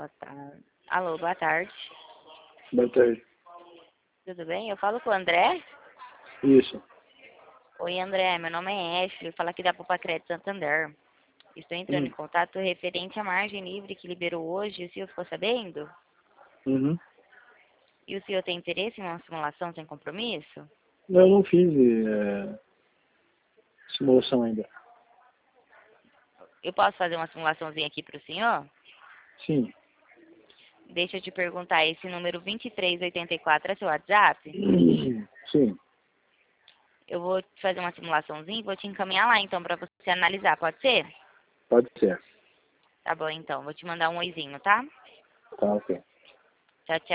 Boa tarde. Alô, boa tarde. Boa tarde. Tudo bem? Eu falo com o André. Isso. Oi, André. Meu nome é Ashley. Eu falo aqui da Poupa Crédito Santander. Estou entrando em contato referente à margem livre que liberou hoje. O senhor ficou sabendo? Uhum. E o senhor tem interesse em uma simulação sem compromisso? Eu não fiz simulação ainda. Eu posso fazer uma simulaçãozinha aqui para o senhor? Sim. Deixa eu te perguntar, esse número 2384 é seu WhatsApp? Sim. Eu vou te fazer uma simulaçãozinha e vou te encaminhar lá, então, para você analisar, pode ser? Pode ser. Tá bom, então. Vou te mandar um oizinho, tá? Tá, ok. Tchau, tchau.